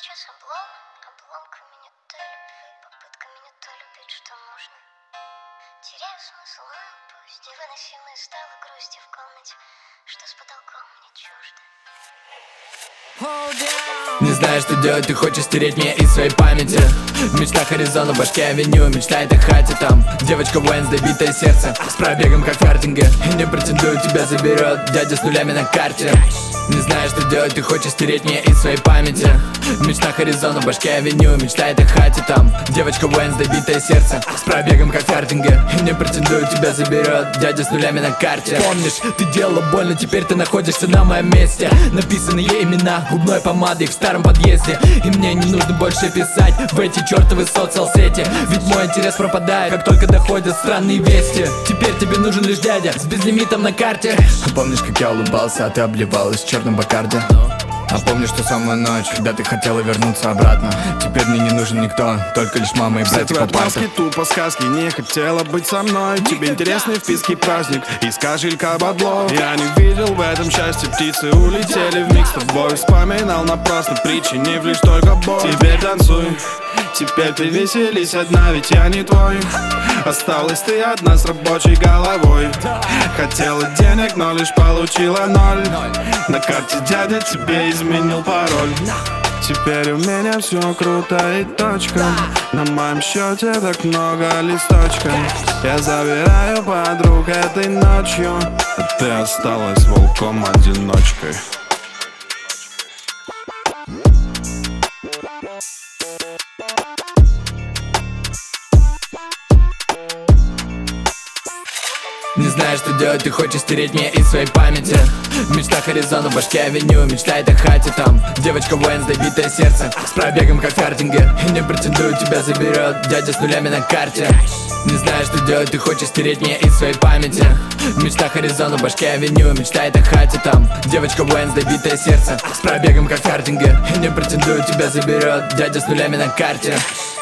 сейчас облом, обломка меня то любви, попытка меня то любить, что нужно. Теряю смысл, пусть невыносимой стала грусти в комнате, что с потолком мне чуждо. Не знаешь, что делать, ты хочешь стереть меня из своей памяти. В мечтах Аризона, в башке авеню, мечтает о хате там. Девочка воин, добитое сердце, с пробегом как в картинге. И не претендую, тебя заберет дядя с нулями на карте. Не знаешь, что делать, ты хочешь стереть меня из своей памяти. В мечтах Аризона, в башке авеню, мечтает о хате там. Девочка воин, добитое сердце, с пробегом как в картинге. И не претендую, тебя заберет дядя с нулями на карте. Помнишь, ты делала больно, теперь ты находишься на моем месте. Написанные имена губной помадой в старом подъезде. И мне не нужно больше писать в эти чертовы соцсети. Ведь мой интерес пропадает, как только доходят странные вести. Теперь тебе нужен лишь дядя с безлимитом на карте. Помнишь, как я улыбался, а ты обливалась в черном бакарде? А помнишь ту самую ночь, когда ты хотела вернуться обратно? Теперь мне не нужен никто, только лишь мама и братья по парте. Тупо сказки, не хотела быть со мной. Тебе интересный впиский праздник из кошелька бабло. Я не видел в этом счастье, птицы улетели вмиг с тобой. Вспоминал напрасно, причинив лишь только боль. Теперь танцуй, теперь ты веселись одна, ведь я не твой. Осталась ты одна с рабочей головой. Хотела денег, но лишь получила ноль. На карте дядя тебе изменил пароль. Теперь у меня все круто и точка. На моем счете так много листочков. Я забираю подруг этой ночью, а ты осталась волком-одиночкой. Не знаешь, что делать, ты хочешь стереть меня из своей памяти. В мечтах Аризона, в башке авеню, мечтает о хате там. Девочка воин, добитое сердце, с пробегом как в картинге. И не претендую, тебя заберет дядя с нулями на карте. Не знаешь, что делать, ты хочешь стереть меня из своей памяти. В мечтах Аризона, в башке авеню, мечтает о хате там. Девочка воин, добитое сердце, с пробегом как в картинге. И не претендую, тебя заберет дядя с нулями на карте.